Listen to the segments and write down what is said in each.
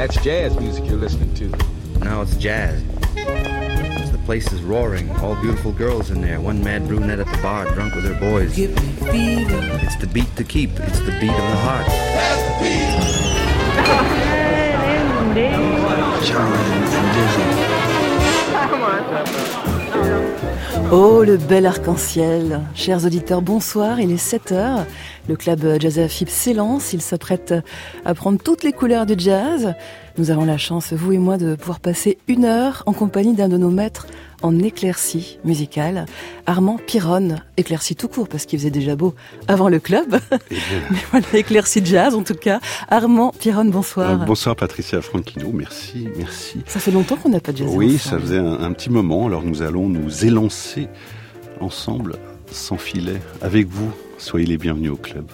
that's jazz music you're listening to. No, it's jazz. The place is roaring. All beautiful girls in there. One mad brunette at the bar, drunk with her boys. Give me fever. It's the beat to keep. It's the beat of the heart. That's the beat. Oh, le bel arc-en-ciel. Chers auditeurs, bonsoir, il est 7h. Le club Jazz à FIP s'élance, il s'apprête à prendre toutes les couleurs du jazz. Nous avons la chance, vous et moi, de pouvoir passer 1 heure en compagnie d'un de nos maîtres en éclaircie musicale, Armand Piron. Éclaircie tout court, parce qu'il faisait déjà beau avant le club. Mais voilà, éclaircie jazz en tout cas. Armand Piron, bonsoir. Bonsoir Patricia Franchino, merci. Ça fait longtemps qu'on n'a pas jazzé Oui, ensemble. ça faisait un petit moment, alors nous allons nous élancer ensemble, sans filet, avec vous. Soyez les bienvenus au club.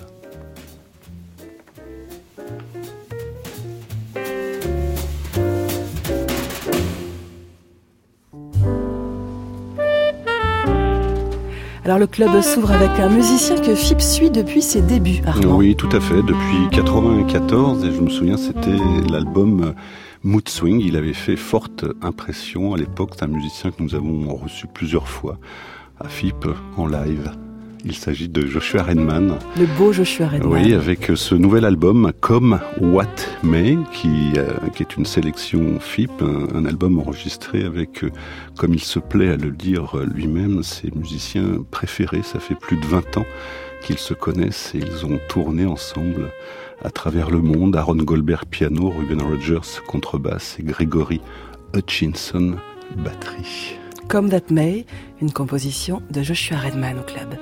Alors le club s'ouvre avec un musicien que FIP suit depuis ses débuts, Armand. Oui, tout à fait, depuis 94, et je me souviens, c'était l'album Mood Swing. Il avait fait forte impression à l'époque. C'est un musicien que nous avons reçu plusieurs fois à FIP en live. Il s'agit de Joshua Redman. Le beau Joshua Redman. Oui, avec ce nouvel album, Come What May, qui est une sélection FIP, un album enregistré avec, comme il se plaît à le dire lui-même, ses musiciens préférés. Ça fait plus de 20 ans qu'ils se connaissent et ils ont tourné ensemble à travers le monde. Aaron Goldberg piano, Ruben Rogers contrebasse et Gregory Hutchinson batterie. Come That May, une composition de Joshua Redman au club.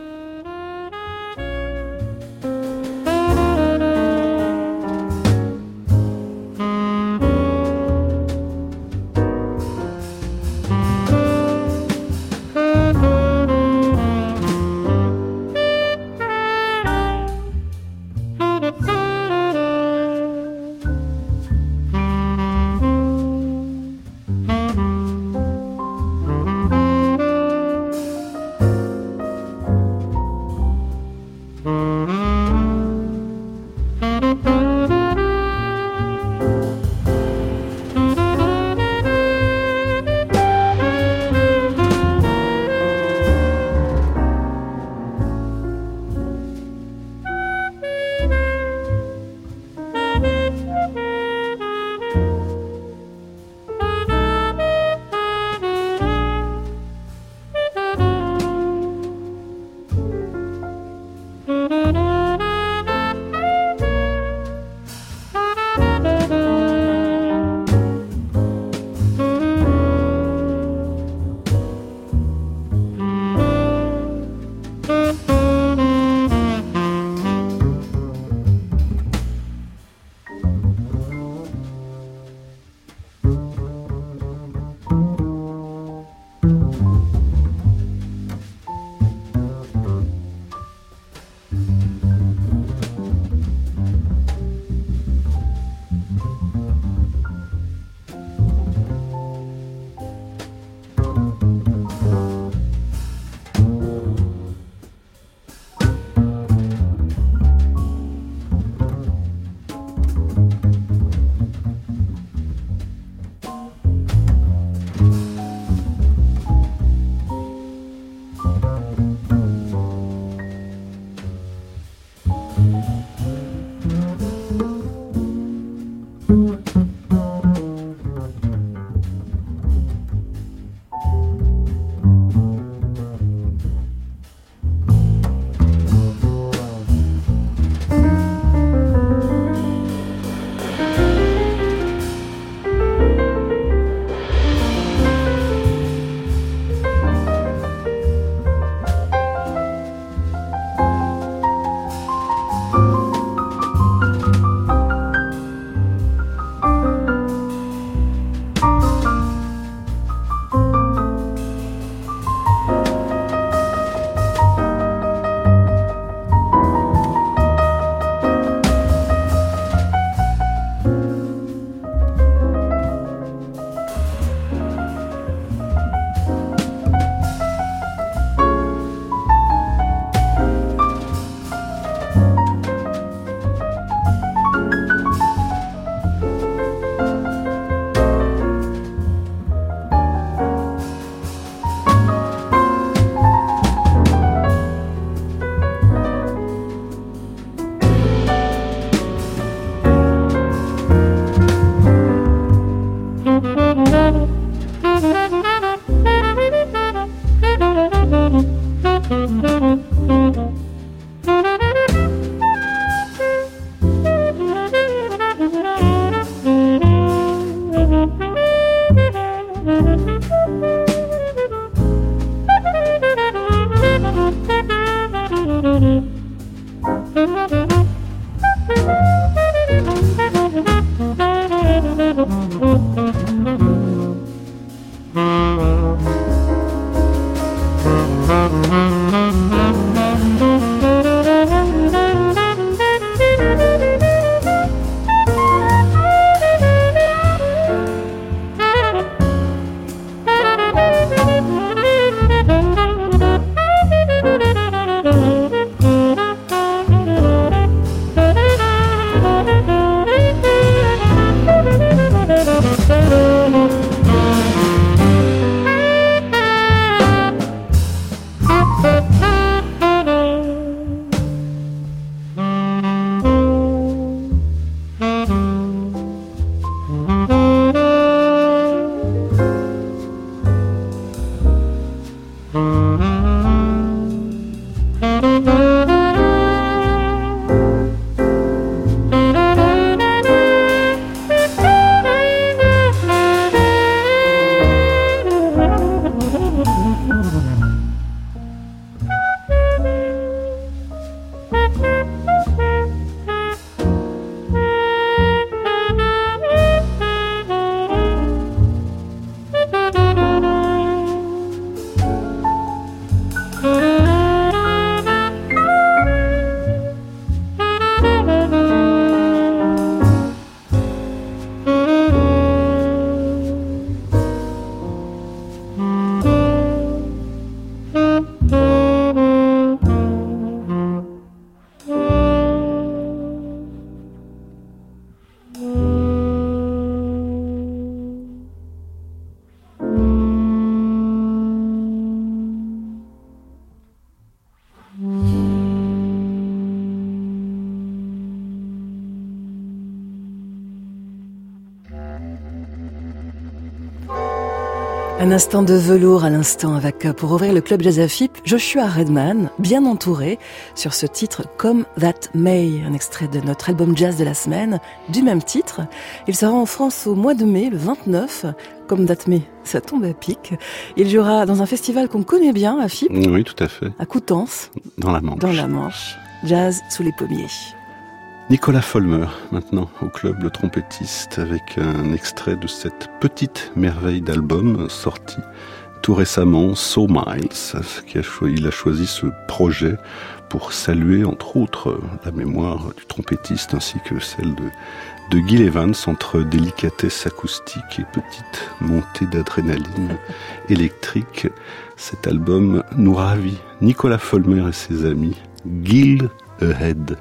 Un instant de velours à l'instant avec, pour ouvrir le club Jazz à FIP, Joshua Redman, bien entouré, sur ce titre Come That May, un extrait de notre album jazz de la semaine, du même titre. Il sera en France au mois de mai, le 29. Come That May, ça tombe à pic. Il jouera dans un festival qu'on connaît bien à FIP. Oui, tout à fait. À Coutances. Dans la Manche. Dans la Manche. Jazz sous les pommiers. Nicolas Folmer, maintenant, au club, le trompettiste, avec un extrait de cette petite merveille d'album sorti tout récemment, So Miles. Il a choisi ce projet pour saluer, entre autres, la mémoire du trompettiste ainsi que celle de Gil Evans, entre délicatesse acoustique et petite montée d'adrénaline électrique. Cet album nous ravit. Nicolas Folmer et ses amis, Gil Ahead.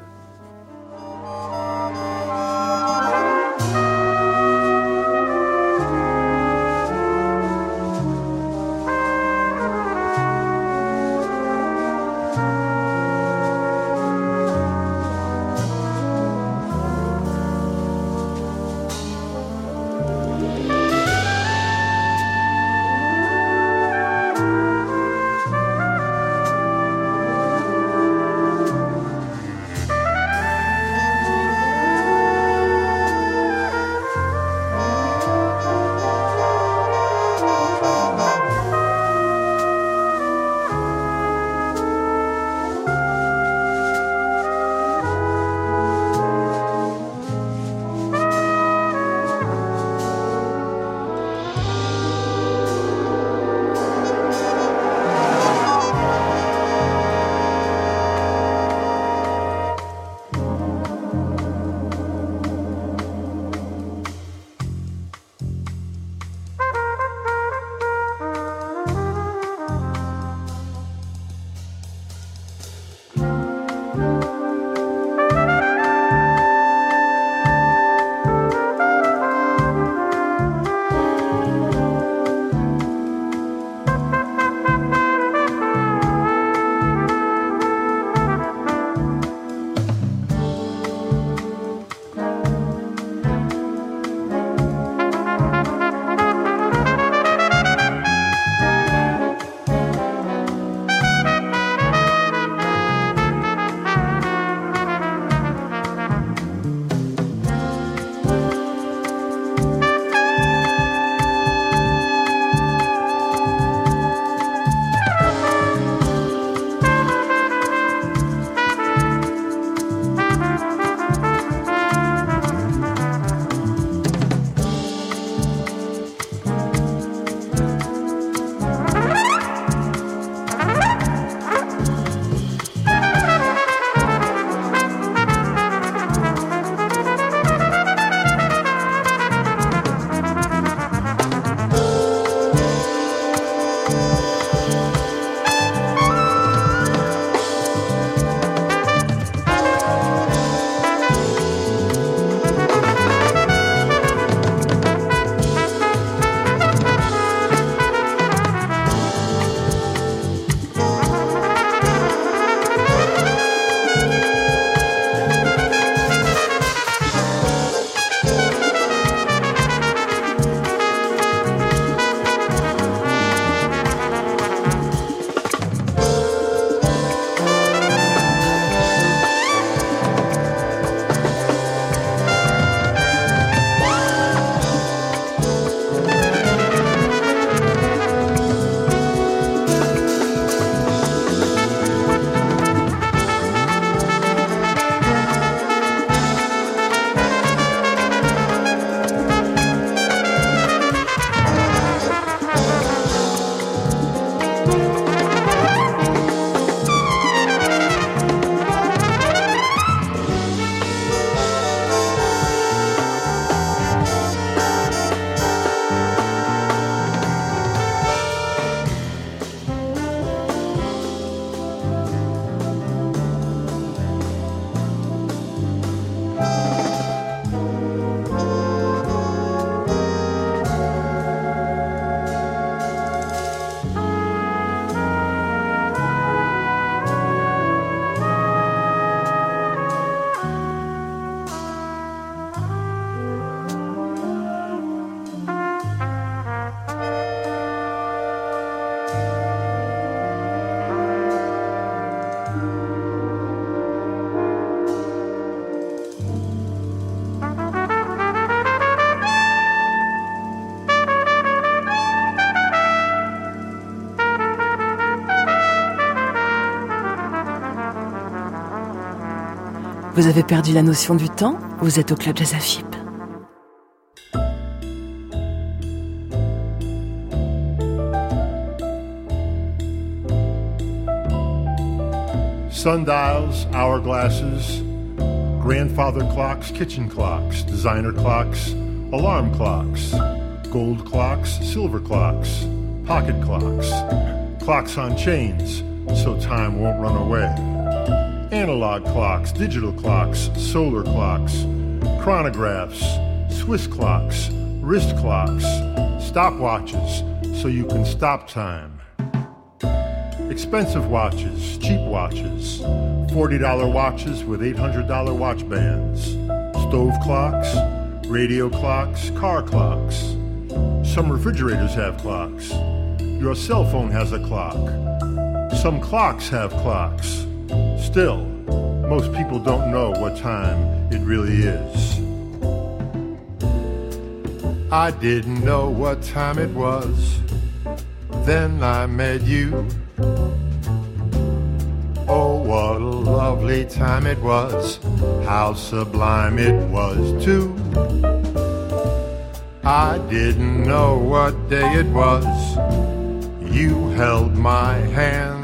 Vous avez perdu la notion du temps? Vous êtes au Club Jazz FIP. Sundials, hourglasses, grandfather clocks, kitchen clocks, designer clocks, alarm clocks, gold clocks, silver clocks, pocket clocks, clocks on chains so time won't run away, analog clocks, digital clocks, solar clocks, chronographs, Swiss clocks, wrist clocks, stopwatches so you can stop time, expensive watches, cheap watches, $40 watches with $800 watch bands, stove clocks, radio clocks, car clocks. Some refrigerators have clocks. Your cell phone has a clock. Some clocks have clocks. Still, most people don't know what time it really is. I didn't know what time it was. Then I met you. Oh, what a lovely time it was. How sublime it was, too. I didn't know what day it was. You held my hand.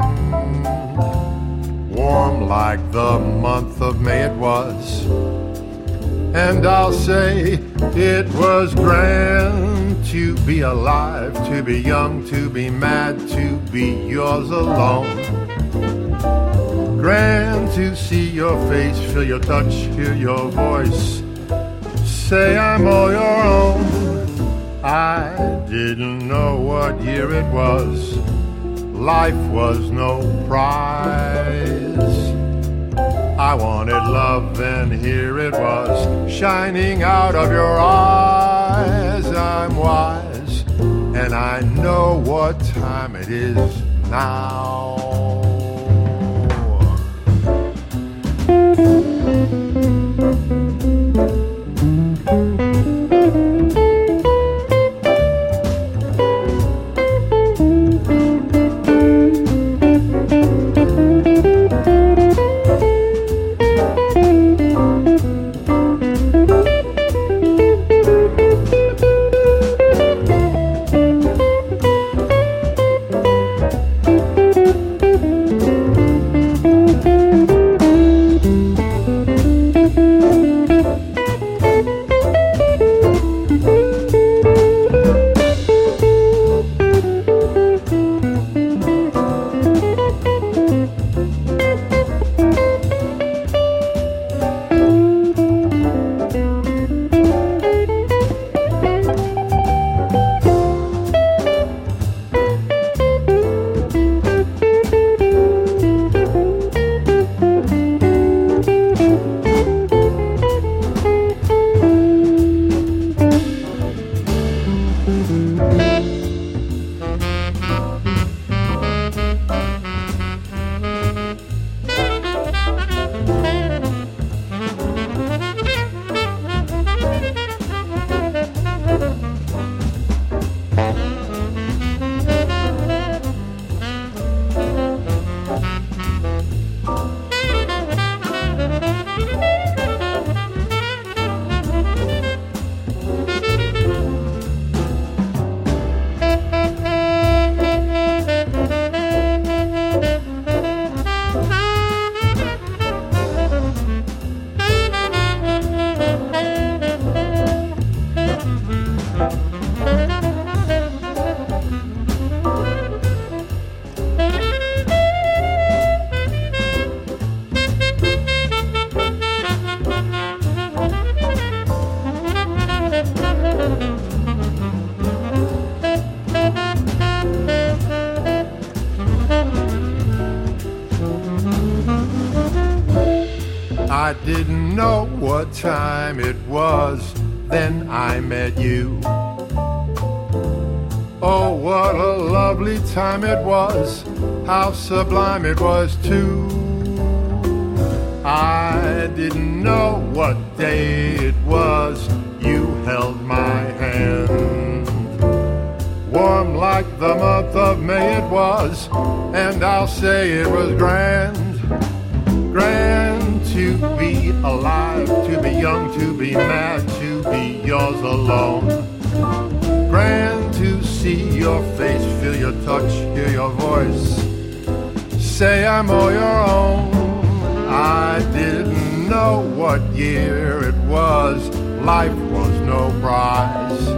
Warm like the month of May it was. And I'll say it was grand to be alive, to be young, to be mad, to be yours alone. Grand to see your face, feel your touch, hear your voice. Say I'm all your own. I didn't know what year it was. Life was no prize. I wanted love and here it was, shining out of your eyes. I'm wise and I know what time it is now. I didn't know what time it was, then I met you. Oh, what a lovely time it was, how sublime it was too. I didn't know what day it was, you held my hand. Warm like the month of May it was, and I'll say it was grand. Grand to be alive. alive, to be young, to be mad, to be yours alone. Grand to see your face, feel your touch, hear your voice. Say I'm all your own. I didn't know what year it was. Life was no prize.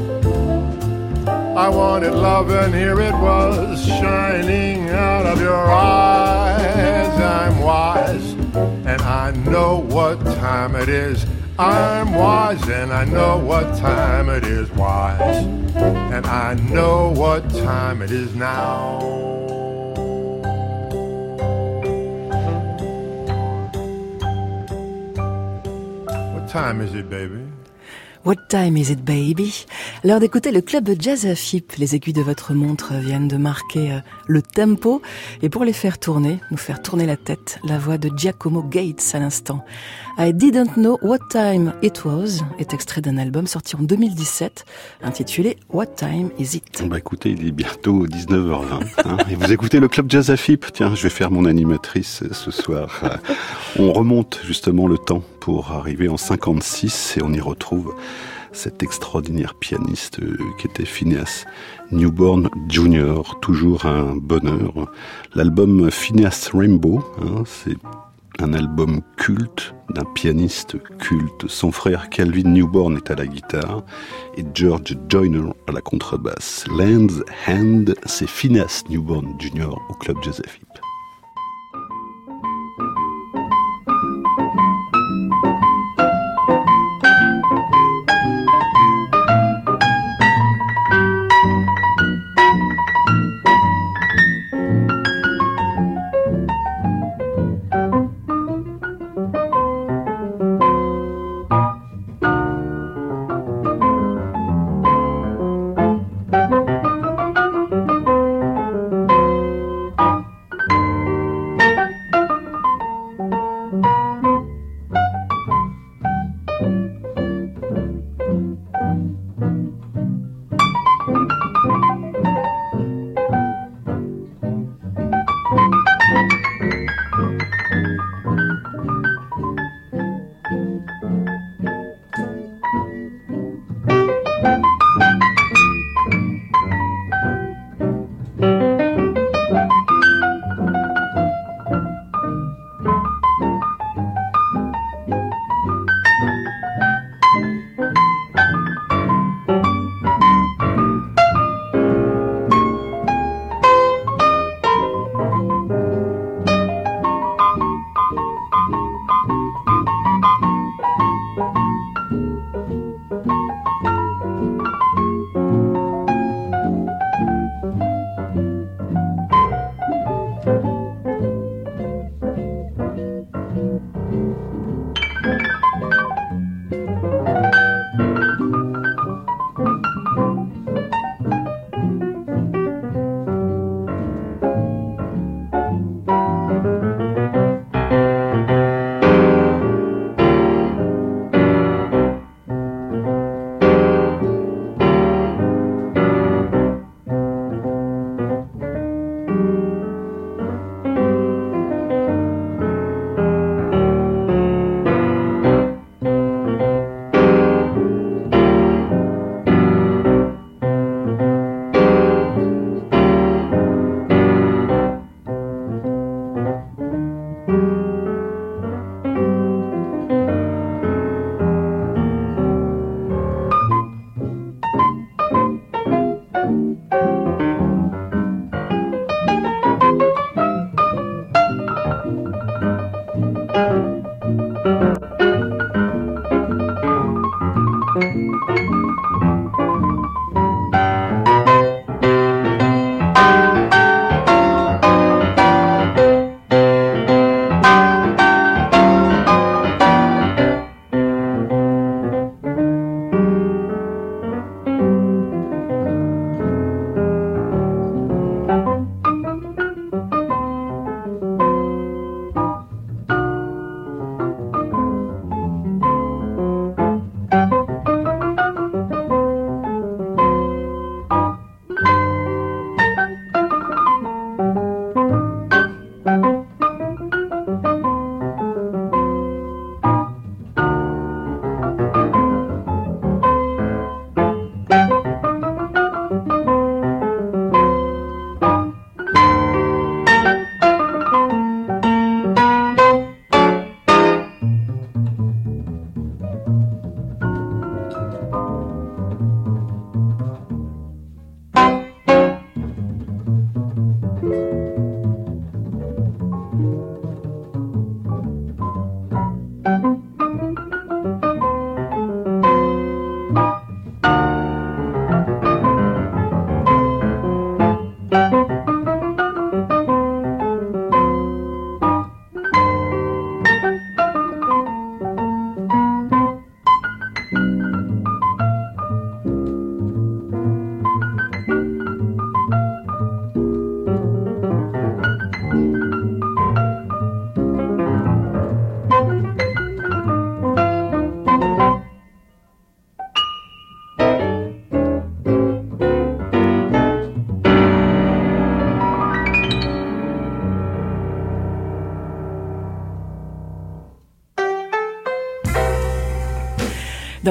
I wanted love and here it was, shining out of your eyes. I'm wise and I know what time it is. I'm wise and I know what time it is. Wise and I know what time it is now. What time is it, baby? What time is it, baby? L'heure d'écouter le club Jazz à FIP. Les aiguilles de votre montre viennent de marquer le tempo. Et pour les faire tourner, nous faire tourner la tête, la voix de Giacomo Gates à l'instant. I Didn't Know What Time It Was est extrait d'un album sorti en 2017, intitulé What Time Is It? Bah écoutez, il est bientôt 19h20. Hein, et vous écoutez le club Jazz à FIP. Tiens, je vais faire mon animatrice ce soir. On remonte justement le temps pour arriver en 56 et on y retrouve cet extraordinaire pianiste qui était Phineas Newborn Jr., toujours un bonheur. L'album Phineas Rainbow, hein, c'est un album culte d'un pianiste culte. Son frère Calvin Newborn est à la guitare et George Joyner à la contrebasse. Land's Hand, c'est Phineas Newborn Jr. au club Jazz à FIP.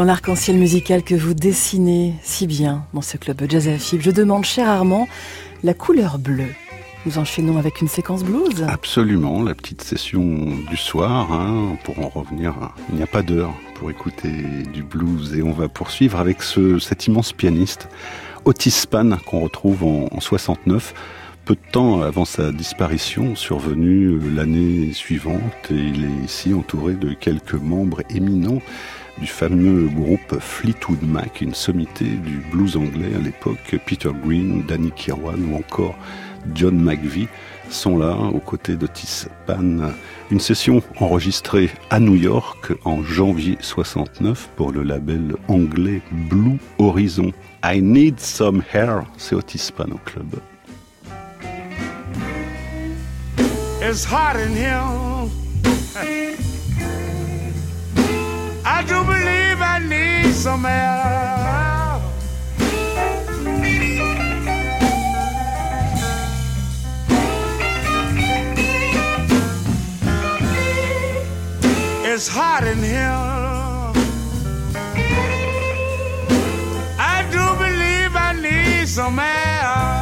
l'arc-en-ciel musical que vous dessinez si bien dans ce club Jazz à FIP. Je demande, cher Armand, la couleur bleue. Nous enchaînons avec une séquence blues. Absolument, la petite session du soir, pour en revenir, il n'y a pas d'heure pour écouter du blues. Et on va poursuivre avec cet immense pianiste, Otis Spann, qu'on retrouve en 69, peu de temps avant sa disparition, survenue l'année suivante. Et il est ici entouré de quelques membres éminents du fameux groupe Fleetwood Mac, une sommité du blues anglais à l'époque. Peter Green, Danny Kirwan ou encore John McVie sont là aux côtés d'Otis Spann. Une session enregistrée à New York en janvier 69 pour le label anglais Blue Horizon. I Need Some Hair, c'est Otis Spann au club. It's hot in here. I do believe I need some air. It's hot in here. I do believe I need some air.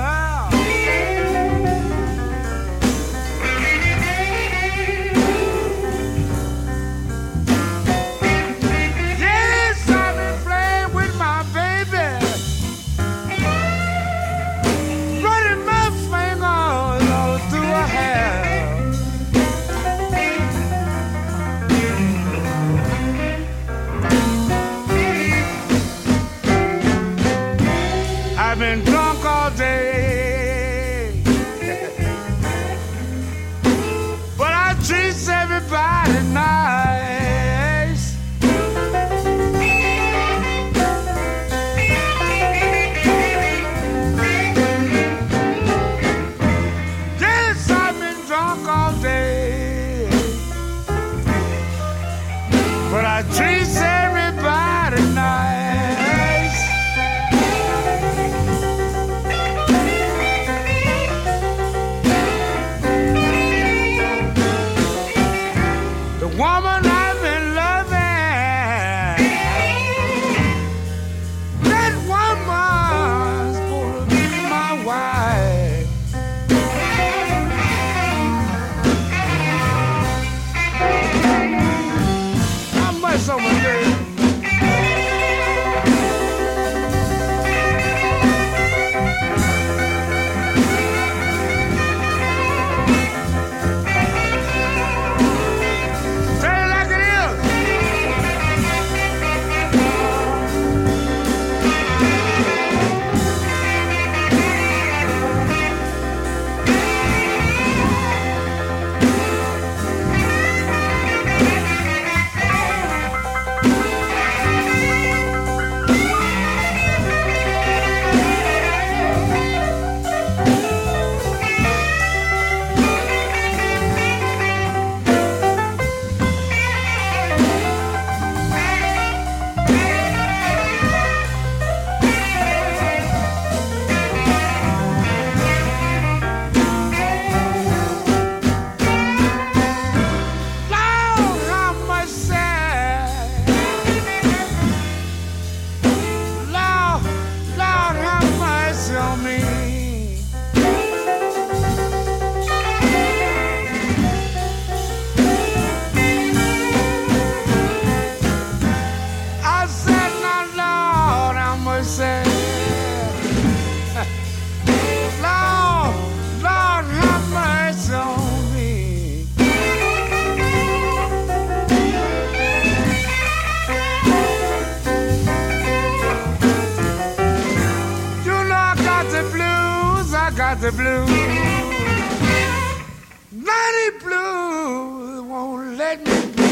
I've been drunk all day, but I treat everybody nice. Yes, I've been drunk all day, but I treat everybody nice. Woman I've been loving, that woman's gonna be my wife. How much over there? The blues, mighty blues won't let me be.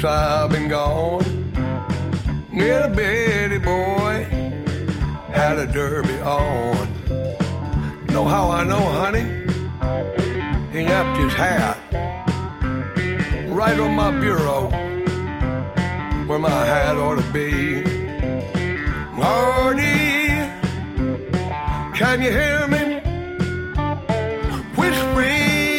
I've been gone. Little bitty boy had a derby on. Know how I know, honey? He left his hat right on my bureau where my hat ought to be. Marty, can you hear me? Whispering.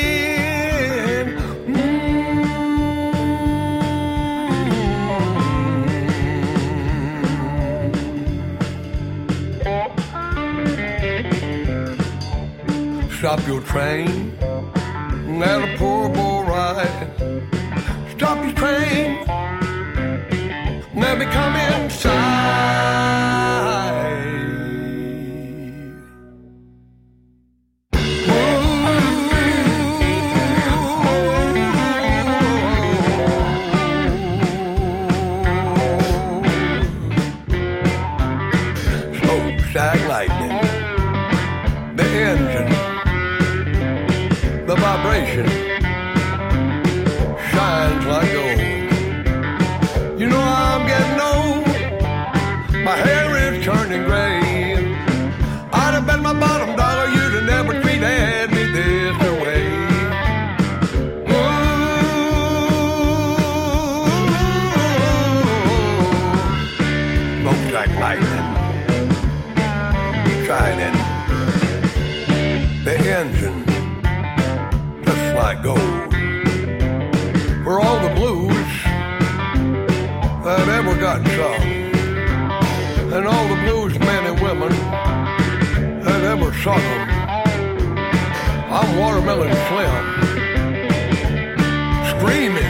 Stop your train, let a poor boy ride. Stop your train, let me come inside. Smokestack lightning, the engine, the vibration shines like gold. You know I'm getting old, my hair is turning gray. I'd have bet my bottom dollar you'd have never treated me this way. Smokestack lightning shining, the engine like gold. For all the blues that ever got sung, and all the blues men and women that ever sung them, I'm Watermelon Slim, screaming.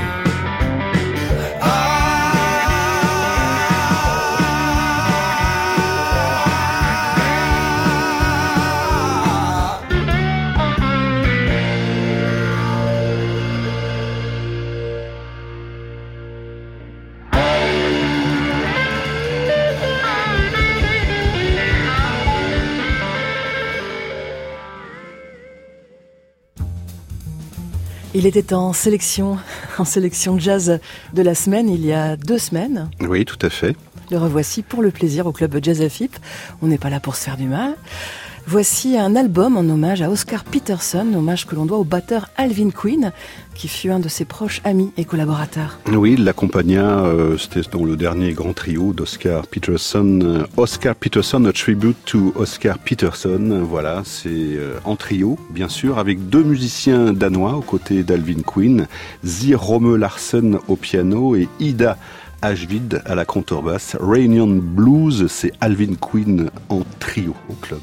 Il était en sélection jazz de la semaine, il y a 2 semaines. Oui, tout à fait. Le revoici pour le plaisir au club Jazz AFIP. On n'est pas là pour se faire du mal. Voici un album en hommage à Oscar Peterson, hommage que l'on doit au batteur Alvin Queen, qui fut un de ses proches amis et collaborateurs. Oui, il l'accompagna, c'était dans le dernier grand trio d'Oscar Peterson. Oscar Peterson, a tribute to Oscar Peterson. Voilà, c'est en trio, bien sûr, avec 2 musiciens danois aux côtés d'Alvin Queen, Zir Romme Larsen au piano et Ida Ashvid à la contrebasse. Reunion Blues, c'est Alvin Queen en trio au club.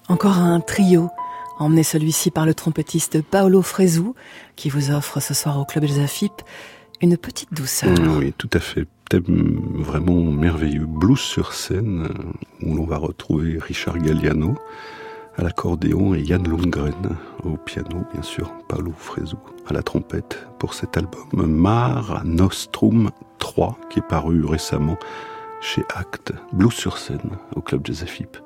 Encore un trio, emmené celui-ci par le trompettiste Paolo Fresu, qui vous offre ce soir au Club Jazz FIP une petite douceur. Oui, tout à fait. Thème vraiment merveilleux. Blues sur scène, où l'on va retrouver Richard Galliano à l'accordéon et Jan Lundgren au piano, bien sûr, Paolo Fresu à la trompette pour cet album Mare Nostrum 3 qui est paru récemment chez Actes. Blues sur scène au Club Jazz FIP.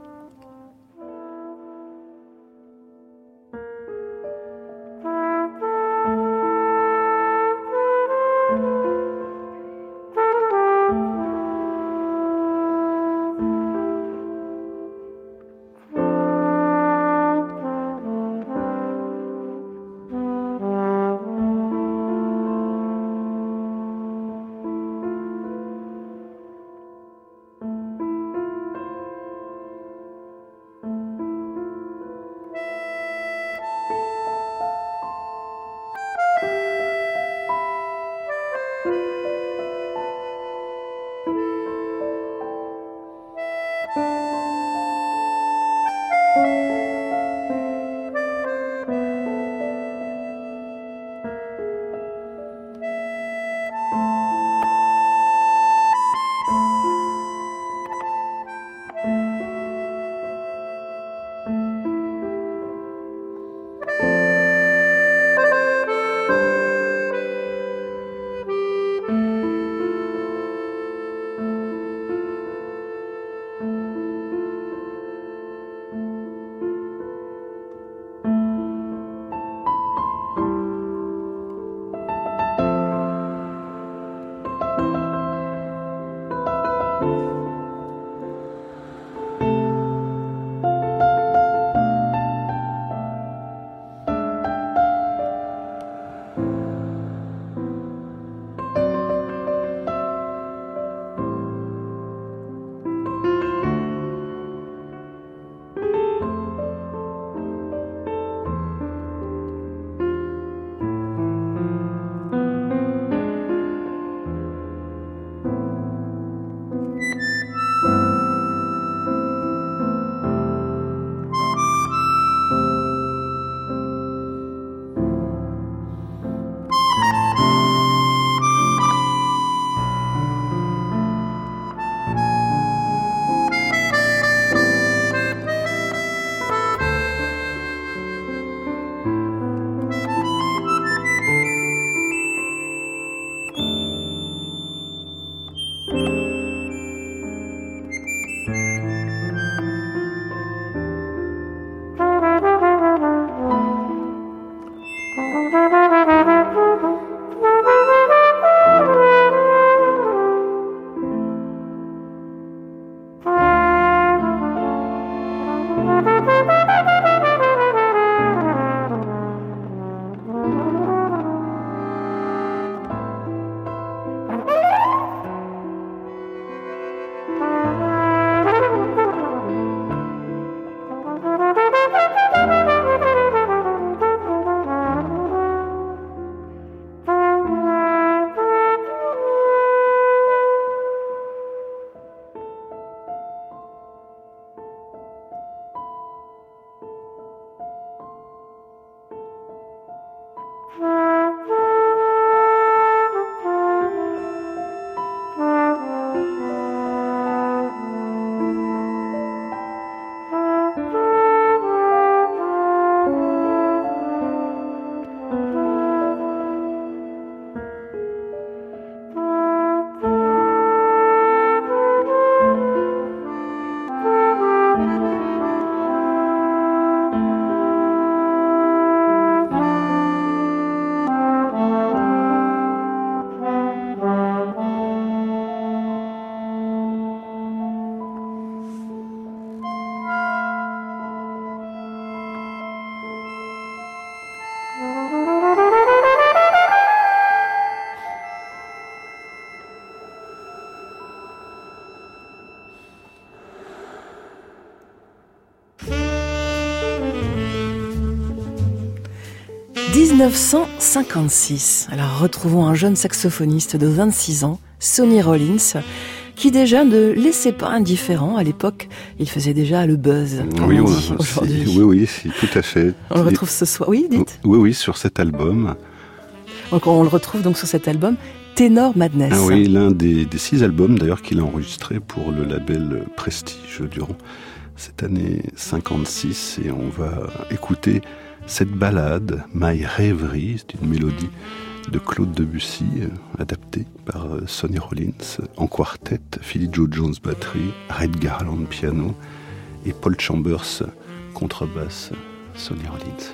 « 1956. Alors retrouvons un jeune saxophoniste de 26 ans, Sonny Rollins, qui déjà ne laissait pas indifférent. À l'époque, il faisait déjà le buzz. Oui, aujourd'hui. Oui, tout à fait. On le retrouve ce soir. Oui, dites. Oui, sur cet album. Donc on le retrouve donc sur cet album Tenor Madness. Ah oui, l'un des 6 albums d'ailleurs qu'il a enregistré pour le label Prestige durant cette année 56, et on va écouter cette ballade, My Rêverie, c'est une mélodie de Claude Debussy, adaptée par Sonny Rollins en quartet, Philly Joe Jones batterie, Red Garland piano et Paul Chambers contrebasse, Sonny Rollins.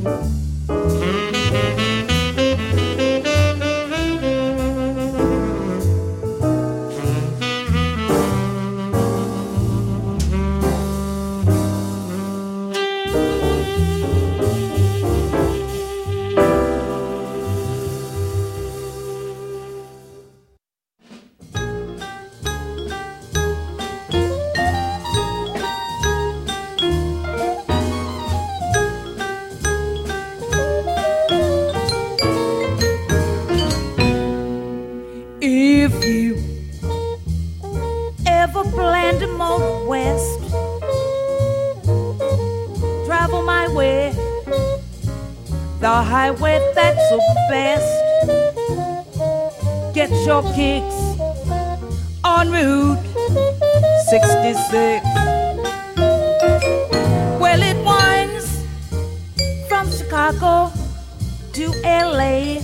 Kicks on Route 66. Well, it winds from Chicago to LA,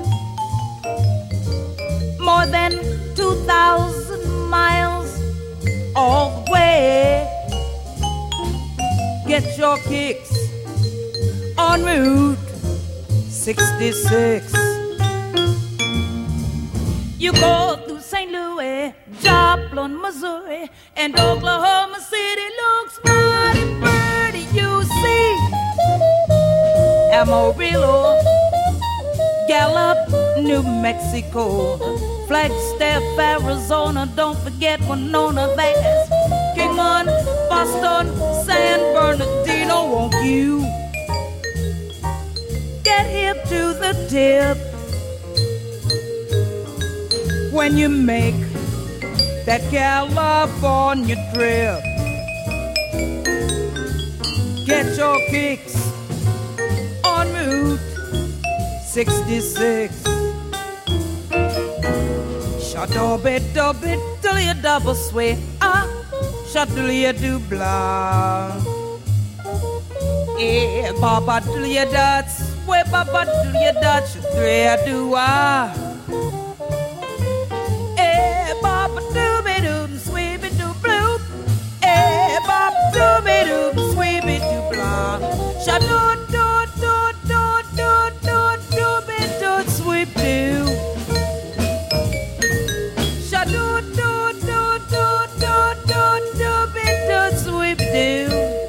more than 2,000 miles all the way. Get your kicks on Route 66. You go through St. Louis, Joplin, Missouri, and Oklahoma City looks mighty pretty. You see Amarillo, Gallup, New Mexico, Flagstaff, Arizona. Don't forget Winona, there's Kingman, Boston, San Bernardino. Won't you get hip to the tip when you make that California trip? Get your kicks on Route 66. Shadobit, till you double sway. Shaduli do blah. Eh, Baba till you dots. Way Baba till you dots. Three do Baba dooby-doo, sweepy-doo blue. Eh, Baba dooby-doo, sweepy-doo blah. Sha-doo-doo-doo-doo-doo-doo-doo-doo-doo, sweep-doo. Sha-doo-doo-doo-doo-doo-doo-doo-doo, sweep-doo.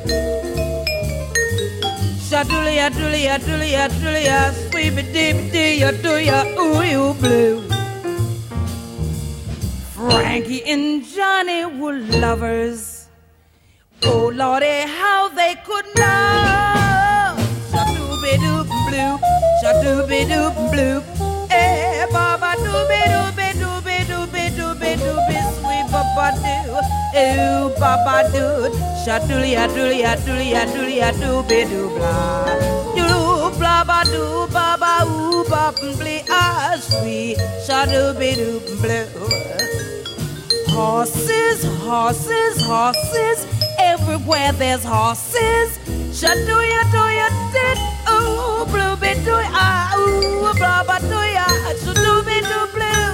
Sha-dooly-a-dooly-a-dooly-a-dooly-a, sweepy-dee-dee-a-doo-ya, ooh-you blue. Frankie and Johnny were lovers. Oh, Lordy, how they could love. Sha-dooby-doo-blue, sha-dooby-doo-blue. Eh, Baba-dooby-dooby-dooby-dooby-dooby-dooby, sweet Baba-doo. Ooh, Baba-doo. Sha-dooly-a-dooly-a-dooly-a-dooly-a-dooby-doo-blah. Doo-blah-ba-doo, Baba, ooh, Baba-blee, sweet. Sha-dooby-doo-blue. Horses, horses, horses, everywhere there's horses. Sha-doo-ya-doo-ya-dit, ooh, blue-be-doo-ya, ooh, blah-ba-doo-ya, sha-doo-be-doo-blue.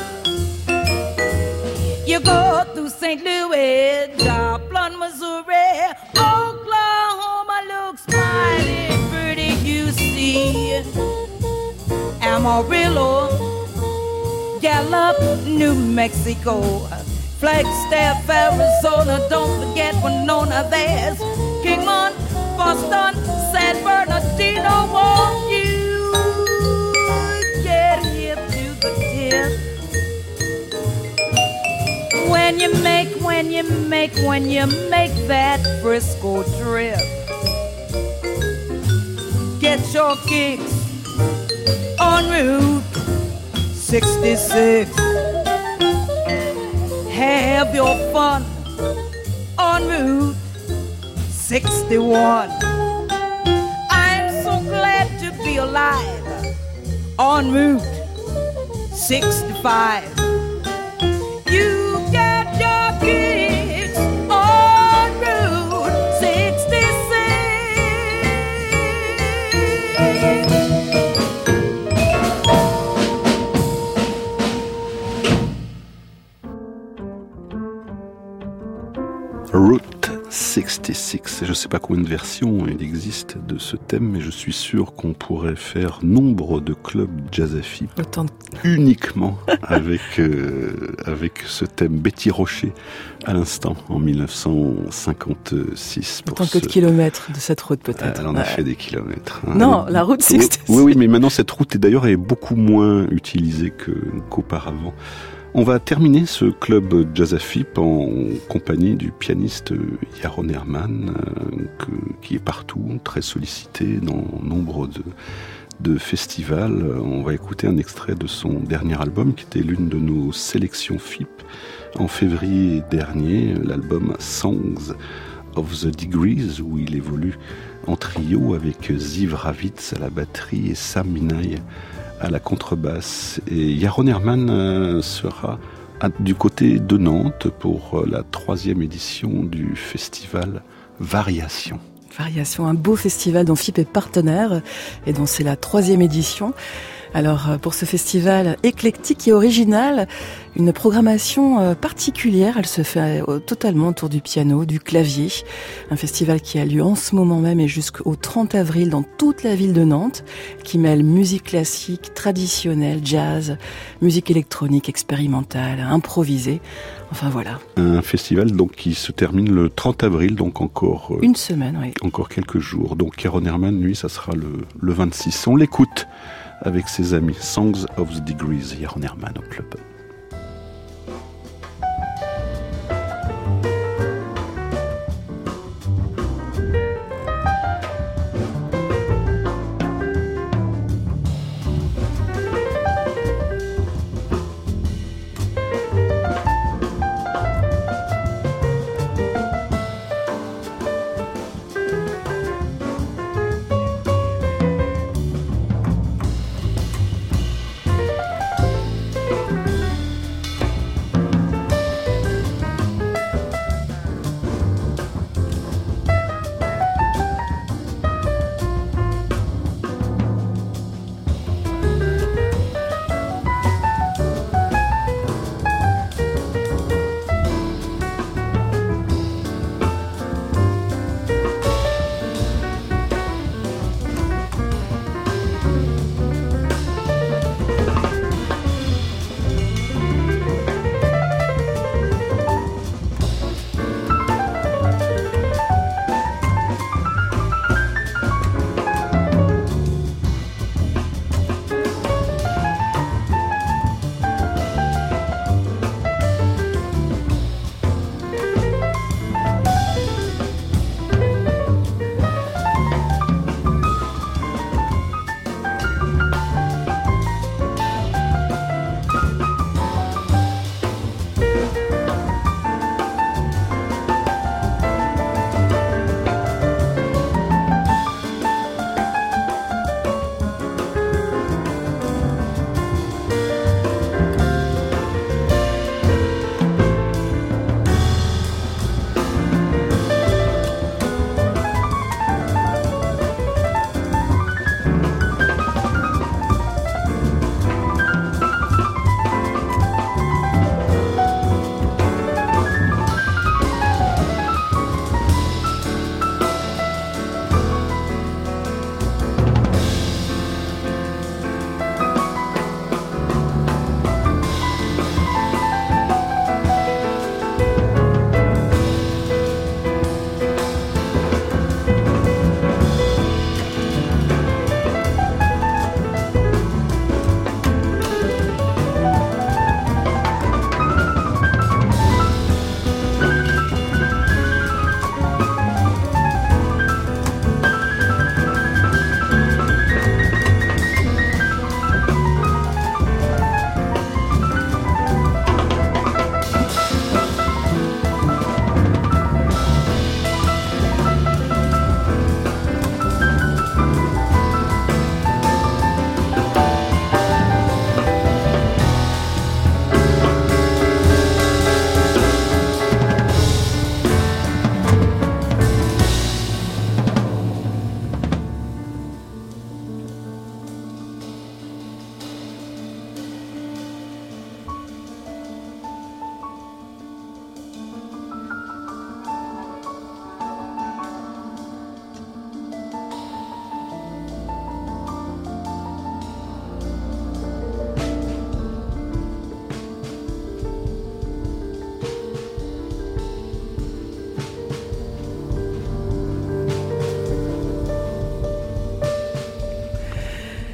You go through St. Louis, Joplin, Missouri, Oklahoma looks mighty pretty, you see. Amarillo, Gallup, New Mexico, Flagstaff, Arizona. Don't forget Winona, there's Kingman, Boston, San Bernardino. Won't you get hip to the tip when you make that Frisco trip? Get your kicks on Route 66. Have your fun on Route 61. I'm so glad to be alive on Route 65. You get your kicks on Route 66. Route 66. Je sais pas combien de versions il existe de ce thème, mais je suis sûr qu'on pourrait faire nombre de clubs jazz à FIP uniquement avec ce thème. Betty Rocher à l'instant en 1956. Autant que de kilomètres de cette route peut-être. Elle en a fait des kilomètres. Hein. Non, la route 66. Oui, mais maintenant cette route est beaucoup moins utilisée qu'auparavant. On va terminer ce club Jazz à FIP en compagnie du pianiste Yaron Herman, qui est partout, très sollicité dans nombre de festivals. On va écouter un extrait de son dernier album, qui était l'une de nos sélections FIP en février dernier, l'album Songs of the Degrees, où il évolue en trio avec Ziv Ravitz à la batterie et Sam Minaï à la contrebasse. Et Yaron Herman sera du côté de Nantes pour la 3e édition du festival Variation. Variation, un beau festival dont FIP est partenaire et dont c'est la 3e édition. Alors pour ce festival éclectique et original, une programmation particulière, elle se fait totalement autour du piano, du clavier. Un festival qui a lieu en ce moment même et jusqu'au 30 avril dans toute la ville de Nantes, qui mêle musique classique, traditionnelle, jazz, musique électronique, expérimentale, improvisée. Enfin voilà. Un festival donc qui se termine le 30 avril, donc encore une semaine, oui. Encore quelques jours. Donc Yaron Herman, lui, ça sera le 26. On l'écoute avec ses amis. Songs of the Degrees, Yaron Herman au club.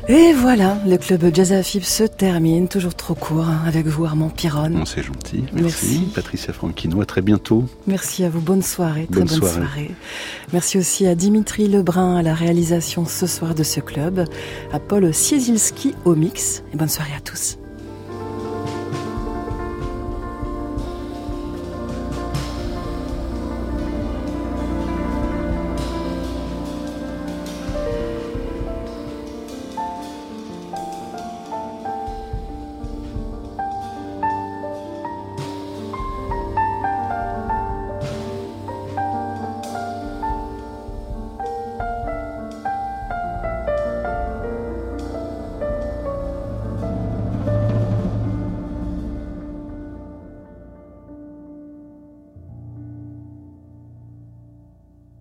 Et voilà, le club Jazz à FIP se termine, toujours trop court, avec vous Armand Piron. Bon, c'est gentil, merci. Patricia Franquino, à très bientôt. Merci à vous, bonne soirée, très bonne soirée. Merci aussi à Dimitri Lebrun à la réalisation ce soir de ce club, à Paul Siesilski au mix, et bonne soirée à tous.